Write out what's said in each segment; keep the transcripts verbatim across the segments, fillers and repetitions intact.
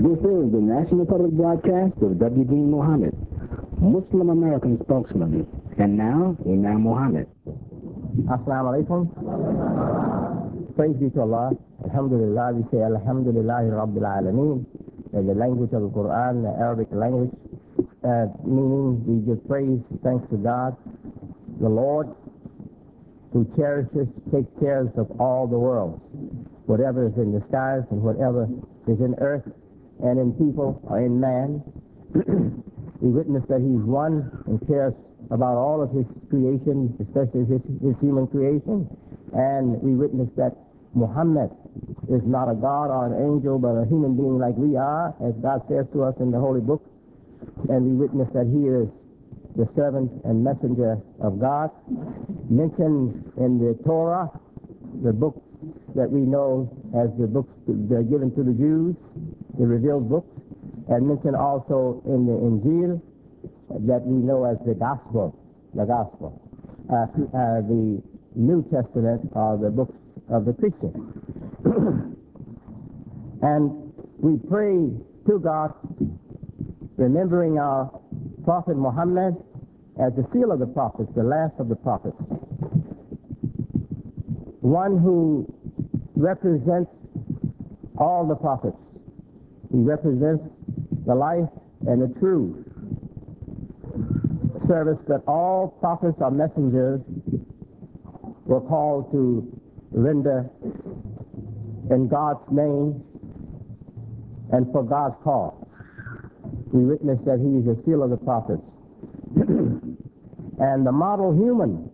This is the National Public Broadcast of W D Muhammad, Muslim American spokesman. And now, Imam Muhammad. Assalamu alaikum. Praise be to Allah. Alhamdulillah, we say Alhamdulillahi Rabbil Alameen. In the language of the Quran, the Arabic language, uh, meaning we give praise, thanks to God, the Lord, who cherishes, takes care of all the world, whatever is in the skies and whatever is in earth and in people or in man. We witness that he's one and cares about all of his creation, especially his, his human creation. And we witness that Muhammad is not a god or an angel, but a human being like we are, as God says to us in the Holy Book. And we witness that he is the servant and messenger of God, mentioned in the Torah, the book that we know as the books that are given to the Jews, the revealed books, and mentioned also in the Injil that we know as the Gospel, the Gospel, uh, uh, the New Testament are the books of the Christians. And we pray to God, remembering our Prophet Muhammad as the seal of the prophets, the last of the prophets, one who represents all the prophets. He represents the life and the true service that all prophets or messengers were called to render in God's name and for God's cause. We witness that he is the seal of the prophets and the model human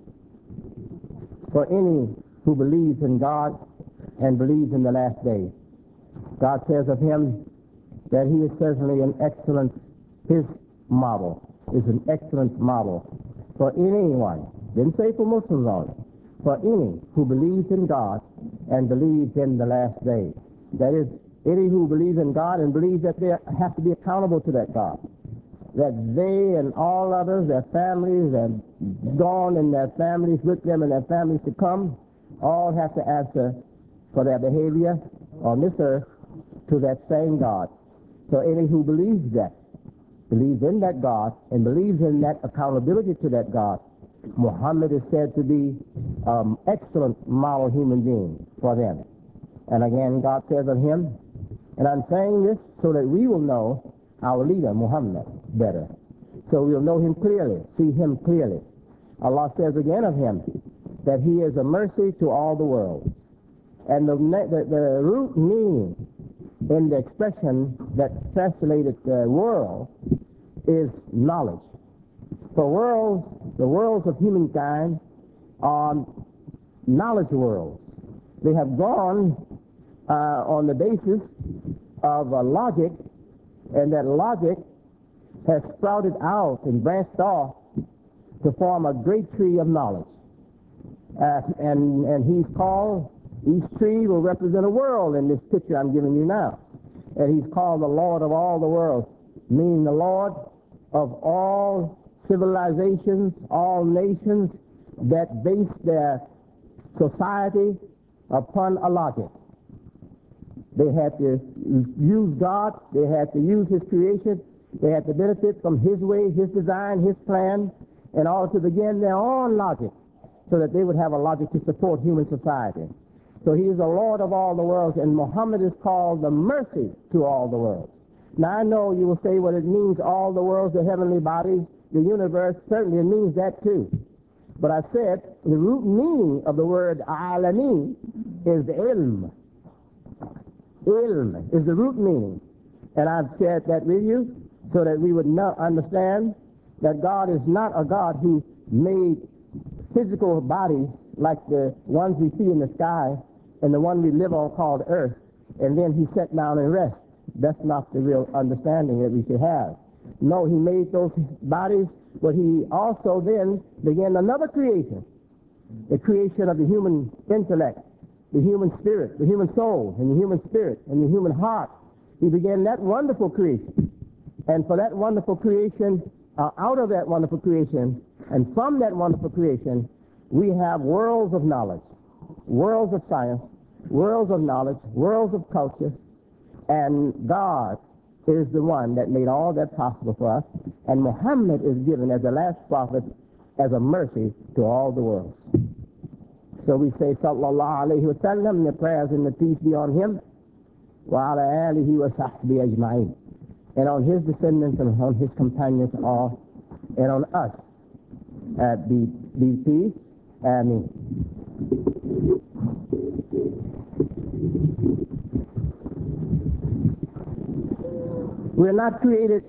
for any who believes in God and believes in the last day. God says of him that he is certainly an excellent, his model is an excellent model for anyone, didn't say for Muslims only, for any who believes in God and believes in the last day. That is, any who believes in God and believes that they have to be accountable to that God. That they and all others, their families, and gone and their families with them and their families to come, all have to answer for their behavior on this earth to that same God. So any who believes that, believes in that God, and believes in that accountability to that God, Muhammad is said to be an um, excellent model human being for them. And again, God says of him, and I'm saying this so that we will know our leader, Muhammad, better. So we'll know him clearly, see him clearly. Allah says again of him that he is a mercy to all the world. And the, the, the root meaning in the expression that translated the world is knowledge. For worlds, the worlds of humankind are knowledge worlds. They have gone uh, on the basis of uh, logic, and that logic has sprouted out and branched off to form a great tree of knowledge. Uh, and, and he's called, each tree will represent a world in this picture I'm giving you now. And he's called the Lord of all the worlds, meaning the Lord of all civilizations, all nations that base their society upon a logic. They had to use God, they had to use his creation, they had to benefit from his way, his design, his plan, in order to begin their own logic so that they would have a logic to support human society. So he is the Lord of all the worlds, and Muhammad is called the mercy to all the worlds. Now I know you will say, well, it means all the worlds, the heavenly bodies, the universe. Certainly it means that too. But I said the root meaning of the word alami is ilm. Ilm is the root meaning. And I've shared that with you so that we would not understand that God is not a God who made physical bodies like the ones we see in the sky and the one we live on called earth, and then he sat down and rest. That's not the real understanding that we should have. No, he made those bodies, but he also then began another creation, the creation of the human intellect, the human spirit, the human soul, and the human spirit, and the human heart. He began that wonderful creation. And for that wonderful creation, uh, out of that wonderful creation, and from that wonderful creation, we have worlds of knowledge, worlds of science, worlds of knowledge, worlds of culture, and God is the one that made all that possible for us, and Muhammad is given as the last prophet as a mercy to all the world. So we say, sallallahu alayhi wa sallam, the prayers and the peace be on him, wa ala alihi wa sahbihi ajma'in, and on his descendants and on his companions all, and on us, uh, be, be peace. Ameen. We're not created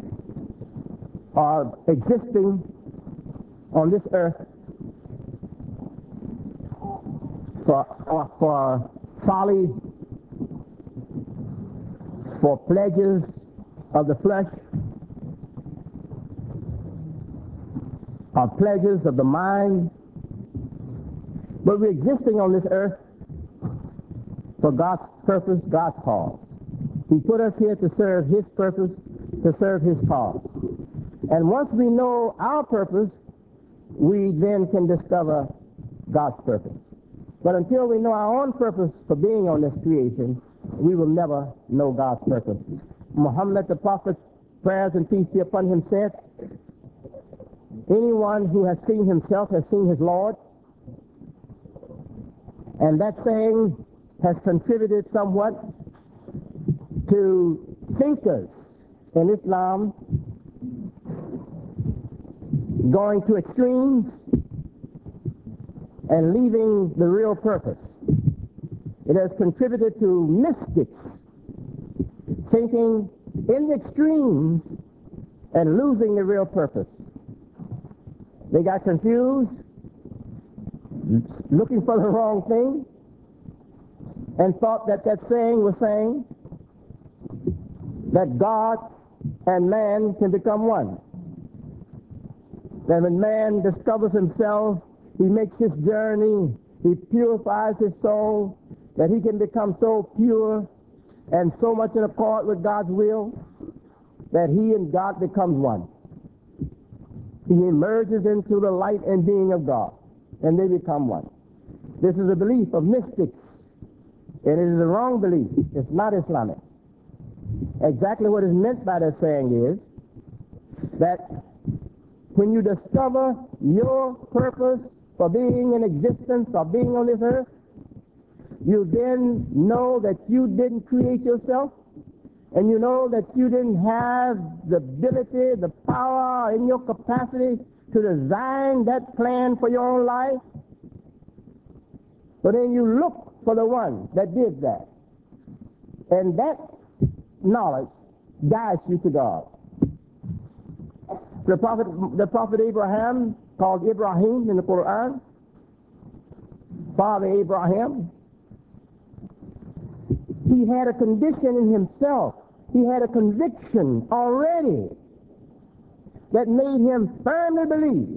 or existing on this earth for, for, for folly, for pleasures of the flesh, or pleasures of the mind, but we're existing on this earth for God's purpose, God's cause. He put us here to serve his purpose, to serve his cause. And once we know our purpose, we then can discover God's purpose. But until we know our own purpose for being on this creation, we will never know God's purpose. Muhammad the Prophet, prayers and peace be upon him, said, anyone who has seen himself has seen his Lord. And that saying has contributed somewhat to thinkers in Islam going to extremes and leaving the real purpose. It has contributed to mystics thinking in the extremes and losing the real purpose. They got confused, looking for the wrong thing, and thought that that saying was saying that God and man can become one. That when man discovers himself, he makes his journey, he purifies his soul, that he can become so pure and so much in accord with God's will that he and God becomes one. He emerges into the light and being of God, and they become one. This is a belief of mystics, and it is a wrong belief. It's not Islamic. Exactly what is meant by that saying is that when you discover your purpose for being in existence or being on this earth, you then know that you didn't create yourself, and you know that you didn't have the ability, the power in your capacity to design that plan for your own life. But then you look for the one that did that. And that knowledge guides you to God. The prophet, the prophet Abraham, called Ibrahim in the Quran, Father Abraham, he had a condition in himself. He had a conviction already that made him firmly believe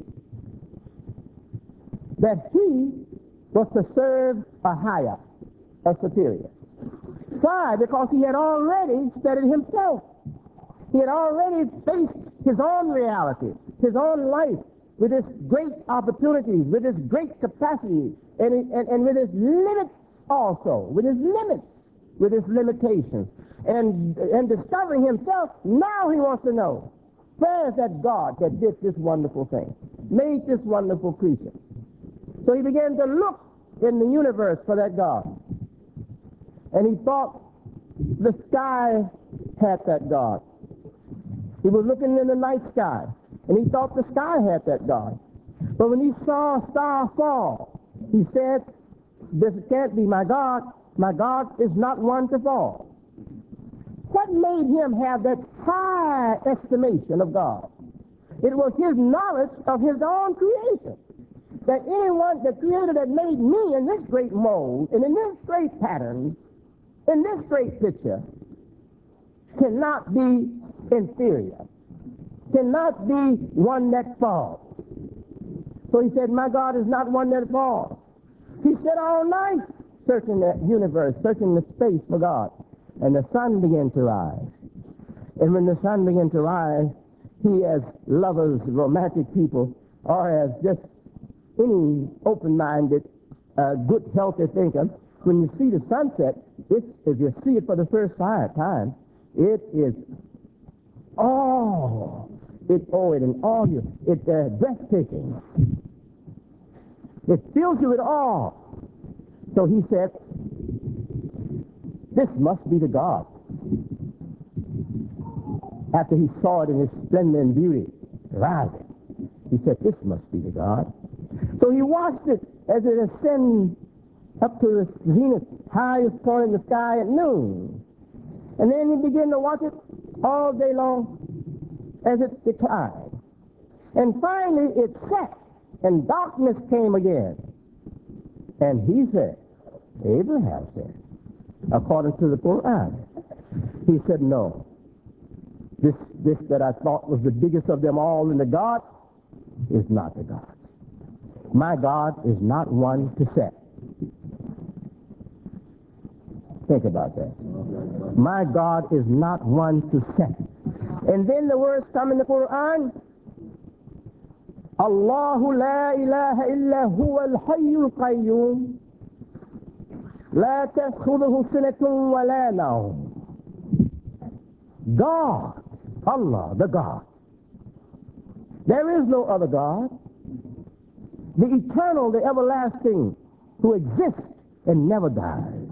that he was to serve a higher, a superior. Why? Because he had already studied himself. He had already faced his own reality, his own life, with his great opportunities, with his great capacity, and, and, and with his limits also, with his limits, with his limitations. And, and discovering himself, now he wants to know, where is that God that did this wonderful thing, made this wonderful creature? So he began to look in the universe for that God. And he thought the sky had that God. He was looking in the night sky, and he thought the sky had that God. But when he saw a star fall, he said, this can't be my God. My God is not one to fall. What made him have that high estimation of God? It was his knowledge of his own creation. That anyone, the creator that made me in this great mold, and in this great pattern, in this great picture, cannot be inferior, cannot be one that falls. So he said, my God is not one that falls. He said all night, searching the universe, searching the space for God. And the sun began to rise. And when the sun began to rise, he, as lovers, romantic people, or as just any open-minded, uh, good, healthy thinker, when you see the sunset, it's, if you see it for the first time, It is all. It oh, it in all you. It's uh, breathtaking. It fills you with awe. So he said, this must be the God. After he saw it in its splendor and beauty rising, he said, this must be the God. So he watched it as it ascended up to the zenith, highest point in the sky at noon. And then he began to watch it all day long as it declined. And finally it set, and darkness came again. And he said, Abraham said, according to the Quran, he said, no, this, this that I thought was the biggest of them all in the God is not the God. My God is not one to set. Think about that. My God is not one to set. And then the words come in the Quran, Allahu la ilaha illa huwa al-hayyul qayyum la ta'khudhuhu sinatun wa la nawm. God, Allah, the God. There is no other God. The eternal, the everlasting, who exists and never dies.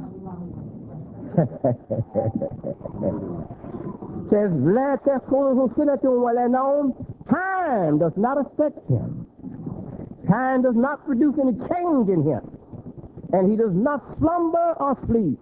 Says, La ta'khudhuhu sinatun wa la nawm. Time does not affect him. Time does not produce any change in him. And he does not slumber or sleep.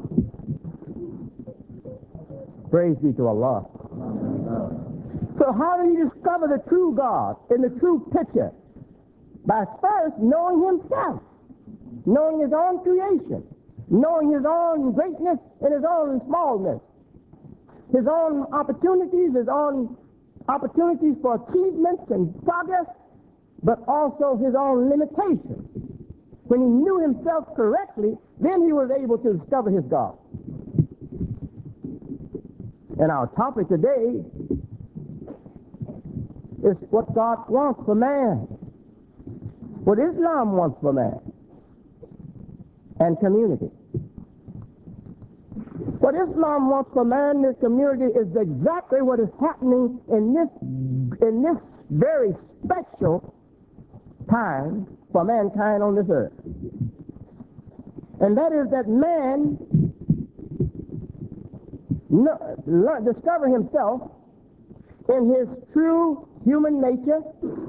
Praise be to Allah. So how do you discover the true God in the true picture? By first knowing himself, knowing his own creation, knowing his own greatness and his own smallness, his own opportunities, his own opportunities for achievements and progress, but also his own limitations. When he knew himself correctly, then he was able to discover his God. And our topic today is what God wants for man, what Islam wants for man and community. What Islam wants for man and community is exactly what is happening in this in this very special time for mankind on this earth. And that is that man no, learn, discover himself in his true human nature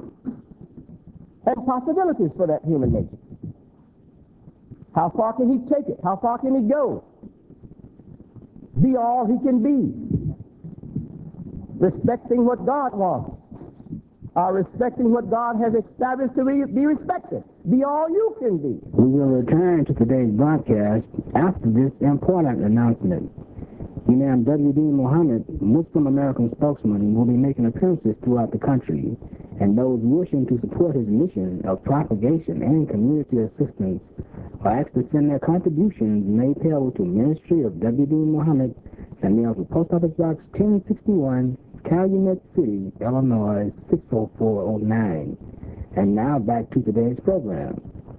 and possibilities for that human nature. How far can he take it? How far can he go? Be all he can be. Respecting what God wants. Or respecting what God has established to be, be respected. Be all you can be. We will return to today's broadcast after this important announcement. Imam W D Muhammad, Muslim American spokesman, will be making appearances throughout the country, and those wishing to support his mission of propagation and community assistance are asked to send their contributions made payable to Ministry of W D Muhammad, and mailed to Post Office Box ten sixty-one, Calumet City, Illinois six oh four oh nine. And now back to today's program.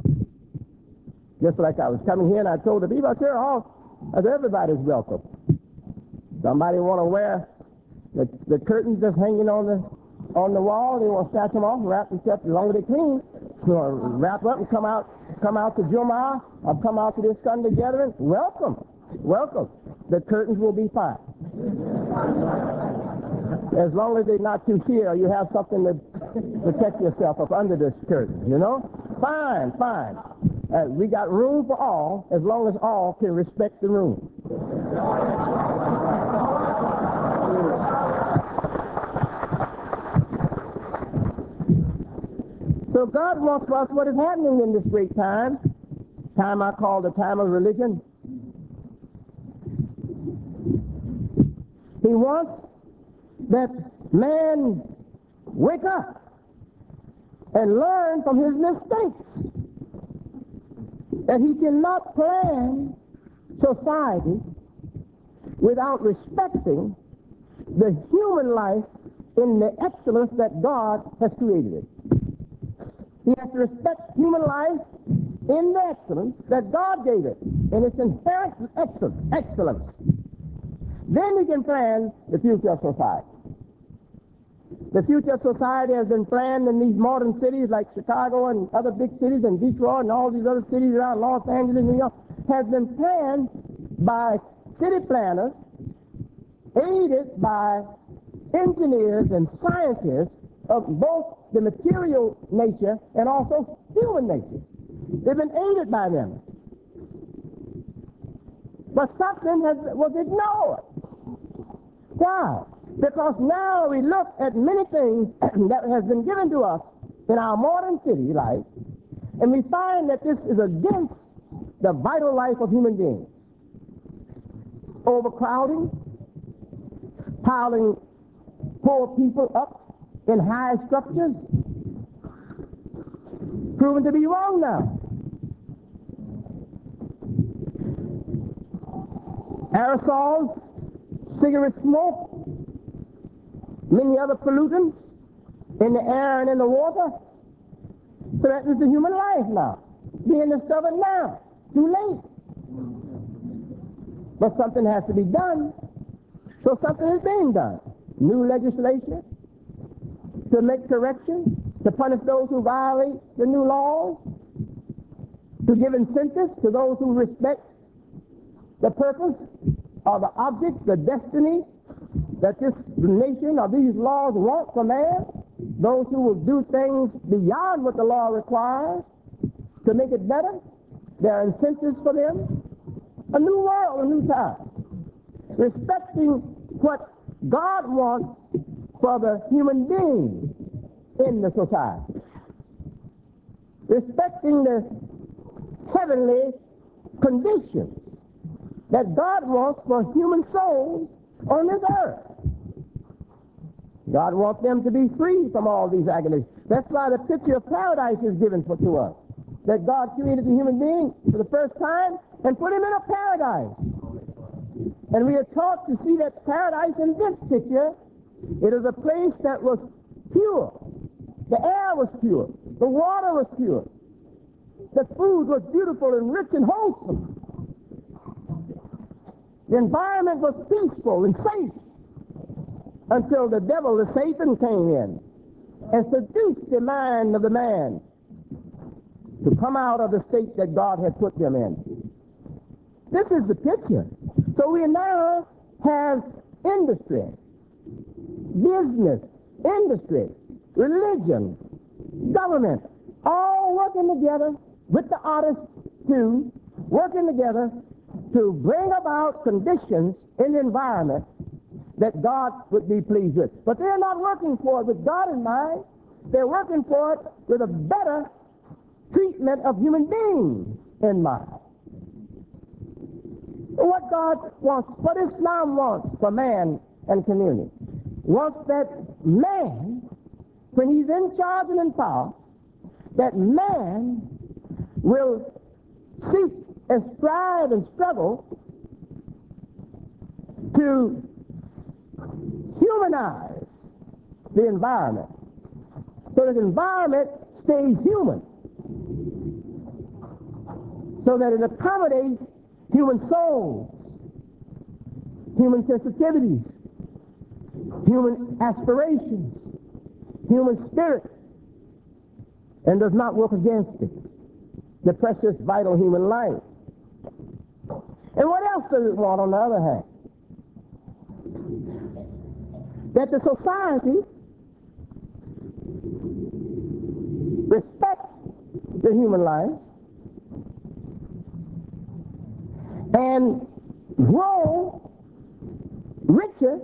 Just like I was coming here and I told the people, I said, oh, I said, everybody's welcome. Somebody want to wear the, the curtains just hanging on the on the wall, they want to snatch them off and wrap themselves as long as they clean. So wrap up and come out come out to Jumu'ah or come out to this Sunday gathering. Welcome. Welcome. The curtains will be fine. As long as they're not too sheer, you have something to protect yourself up under this curtain, you know? Fine, fine. Uh, we got room for all, as long as all can respect the room. So God wants for us what is happening in this great time, time I call the time of religion. He wants that man wake up and learn from his mistakes. That he cannot plan society without respecting the human life in the excellence that God has created it. He has to respect human life in the excellence that God gave it, in its inherent excellence. Then we can plan the future of society. The future of society has been planned in these modern cities like Chicago and other big cities and Detroit and all these other cities around Los Angeles, New York, has been planned by city planners, aided by engineers and scientists of both the material nature and also human nature. They've been aided by them. But something has, was ignored. Why? Because now we look at many things that has been given to us in our modern city life, and we find that this is against the vital life of human beings. Overcrowding, piling poor people up in high structures, proven to be wrong now. Aerosols, cigarette smoke, many other pollutants in the air and in the water threatens the human life now. Being discovered now. Too late. But something has to be done. So something is being done. New legislation to make corrections, to punish those who violate the new laws, to give incentives to those who respect the purpose or the object, the destiny that this nation or these laws want for man, those who will do things beyond what the law requires to make it better. There are incentives for them. A new world, a new time. Respecting what God wants for the human being in the society. Respecting the heavenly conditions that God wants for human souls on this earth. God wants them to be free from all these agonies. That's why the picture of paradise is given for, to us. That God created the human being for the first time and put him in a paradise. And we are taught to see that paradise in this picture, it is a place that was pure. The air was pure. The water was pure. The food was beautiful and rich and wholesome. The environment was peaceful and safe until the devil, the Satan, came in and seduced the mind of the man to come out of the state that God had put them in. This is the picture. So we now have industry, business, industry, religion, government, all working together with the artists too, working together to bring about conditions in the environment that God would be pleased with. But they're not working for it with God in mind. They're working for it with a better treatment of human beings in mind. What God wants, what Islam wants for man and community, wants that man, when he's in charge and in power, that man will seek and strive and struggle to humanize the environment so that the environment stays human, so that it accommodates human souls, human sensitivities, human aspirations, human spirit, and does not work against it, the precious, vital human life. And what else does it want on the other hand? That the society respects the human life and grow richer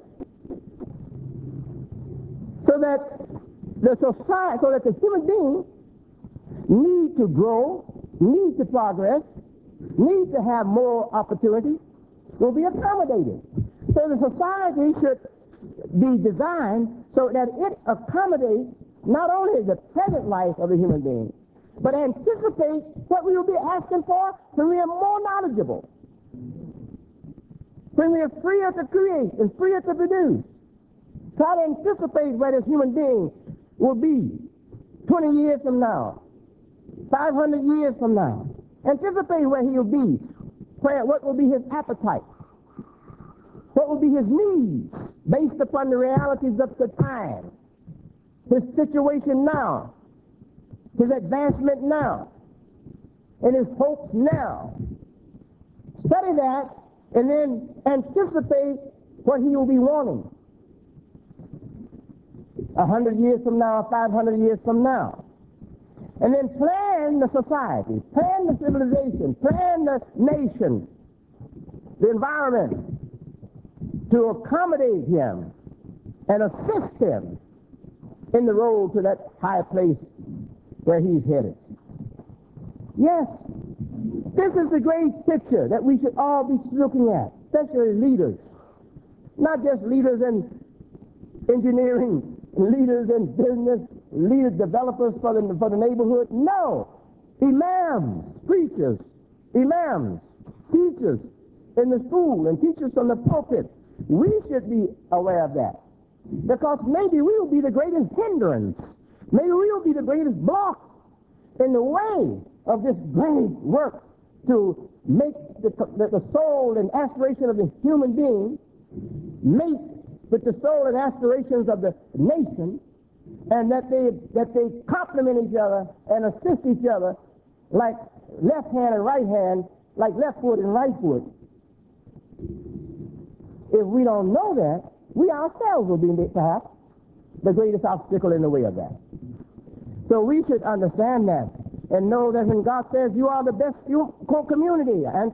so that the society, so that the human being need to grow, need to progress, need to have more opportunity, will be accommodated. So the society should be designed so that it accommodates not only the present life of the human being, but anticipates what we will be asking for when we are more knowledgeable, when we are freer to create and freer to produce. Try to anticipate where this human being will be twenty years from now, five hundred years from now. Anticipate where he will be, where, what will be his appetite, what will be his needs based upon the realities of the time, his situation now, his advancement now, and his hopes now. Study that and then anticipate what he will be wanting a hundred years from now, five hundred years from now. And then plan the society, plan the civilization, plan the nation, the environment to accommodate him and assist him in the road to that high place where he's headed. Yes, this is the great picture that we should all be looking at, especially leaders. Not just leaders in engineering, leaders in business, leaders, developers for the, for the neighborhood. No, imams, preachers, imams, teachers in the school and teachers from the pulpit. We should be aware of that, because maybe we will be the greatest hindrance. Maybe we will be the greatest block in the way of this great work to make the, the, the soul and aspiration of the human being mate with the soul and aspirations of the nation, and that they that they complement each other and assist each other like left hand and right hand, like left foot and right foot. If we don't know that, we ourselves will be perhaps the greatest obstacle in the way of that. So we should understand that and know that when God says you are the best community, and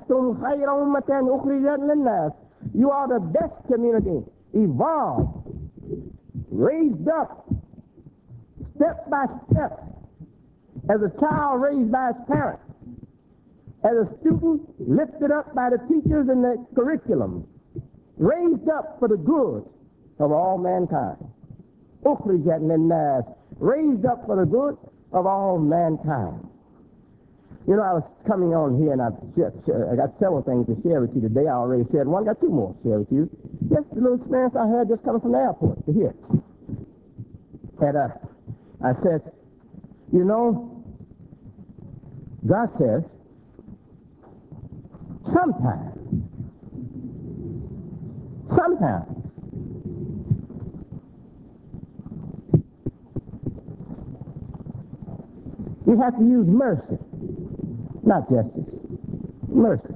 you are the best community, evolved, raised up, step by step, as a child raised by his parents, as a student lifted up by the teachers and the curriculum, raised up for the good of all mankind. Raised up for the good of all mankind. You know, I was coming on here and I've shared, I got several things to share with you today. I already shared one, got two more to share with you. Just a little experience I had just coming from the airport to here. And uh, I said, you know, God says, sometimes, sometimes, you have to use mercy, not justice, mercy.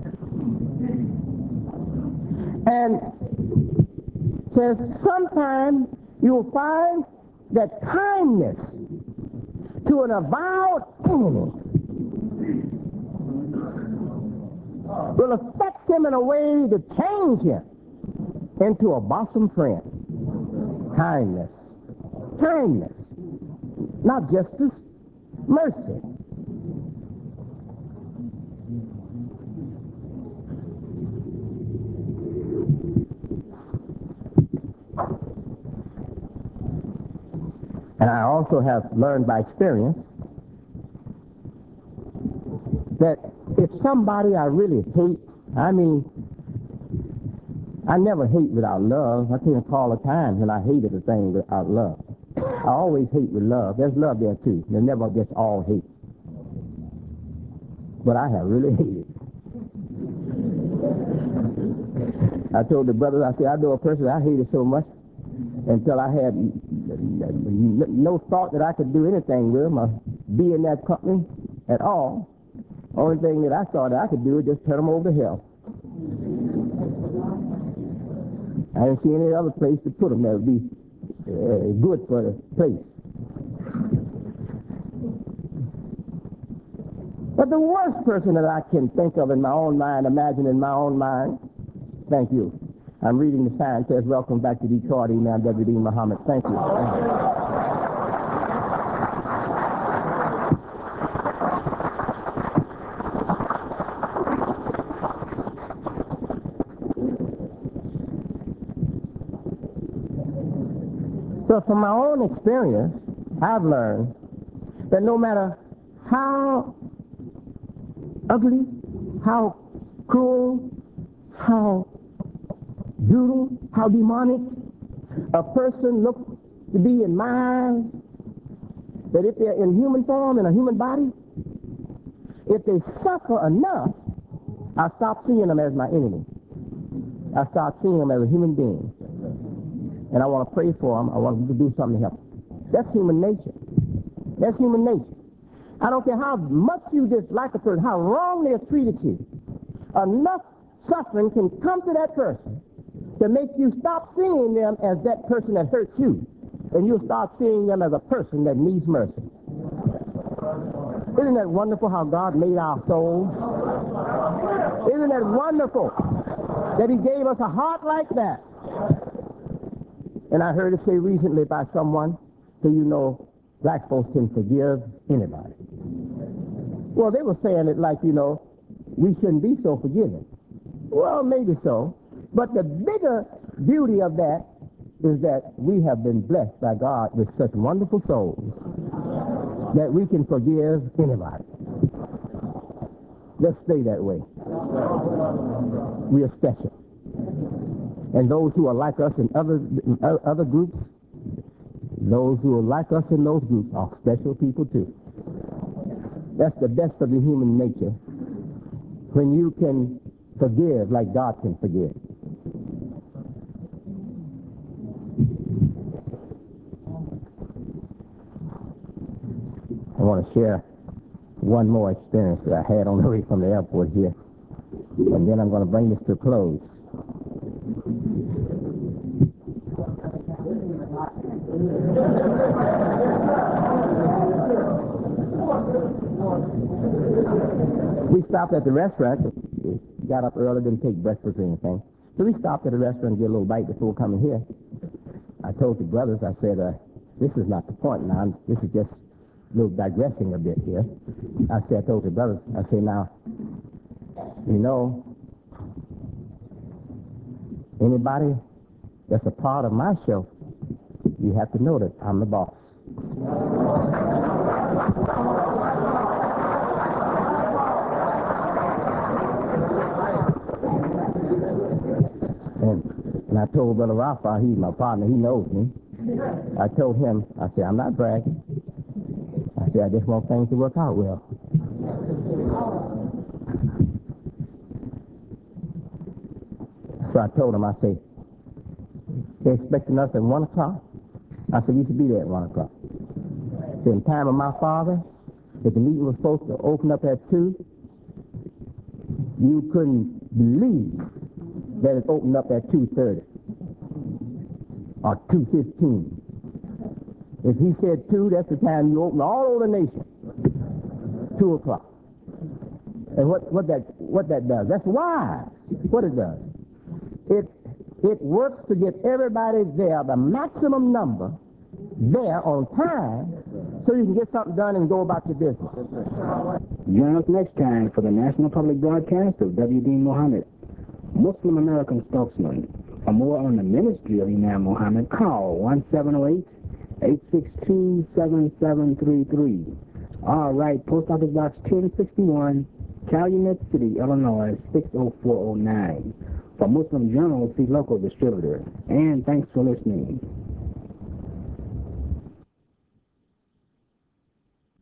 And says sometimes you'll find that kindness to an avowed enemy will affect him in a way to change him into a bosom friend. Kindness, kindness, not justice, mercy. And I also have learned by experience that if somebody I really hate, I mean, I never hate without love. I can't call a time when I hated a thing without love. I always hate with love. There's love there too. There's never just all hate. But I have really hated. I told the brothers, I said, I know a person I hated so much until I had no thought that I could do anything with them or be in that company at all. Only thing that I thought that I could do is just turn them over to hell. I didn't see any other place to put them that would be uh, good for the place. But the worst person that I can think of in my own mind, imagine in my own mind, thank you. I'm reading the sign, says, welcome back to Detroit, Imam W D Muhammad. Thank you. Thank you. So from my own experience, I've learned that no matter how ugly, how cruel, how brutal, how demonic a person looks to be in my eyes, that if they're in human form, in a human body, if they suffer enough, I stop seeing them as my enemy. I start seeing them as a human being. And I want to pray for them. I want them to do something to help them. That's human nature. That's human nature. I don't care how much you dislike a person, how wrong they have treated you. Enough suffering can come to that person to make you stop seeing them as that person that hurt you. And you'll start seeing them as a person that needs mercy. Isn't that wonderful how God made our souls? Isn't that wonderful that he gave us a heart like that? And I heard it say recently by someone, so you know, black folks can forgive anybody. Well, they were saying it like, you know, we shouldn't be so forgiving. Well, maybe so. But the bigger beauty of that is that we have been blessed by God with such wonderful souls that we can forgive anybody. Let's stay that way. We are special. And those who are like us in other, other groups, those who are like us in those groups are special people too. That's the best of the human nature, when you can forgive like God can forgive. I want to share one more experience that I had on the way from the airport here, and then I'm going to bring this to a close. We stopped at the restaurant. We got up early, didn't take breakfast or anything. So we stopped at the restaurant to get a little bite before coming here. I told the brothers, I said, uh, this is not the point now. This is just a little digressing a bit here. I said, I told the brothers, I said, now, you know, anybody that's a part of my show, you have to know that I'm the boss. And, and I told Brother Rafa, he's my partner, he knows me. I told him, I said, I'm not bragging. I said, I just want things to work out well. So I told him, I said, they're expecting us at one o'clock. I said, you should be there at one o'clock. So in time of my father, if the meeting was supposed to open up at two, you couldn't believe that it opened up at two thirty or two fifteen. If he said two, that's the time you open all over the nation. Two o'clock. And what, what that what that does, that's wise. What it does, it it works to get everybody there, the maximum number, there on time, so you can get something done and go about your business. Join us next time for the National Public Broadcast of W D Muhammad, Muslim American spokesman. For more on the ministry of Imam Muhammad, call one seven zero eight, eight six two, seven seven three three. All right, Post Office Box ten sixty-one, Calumet City, Illinois, six oh four oh nine. For Muslim Journal, see local distributor. And thanks for listening.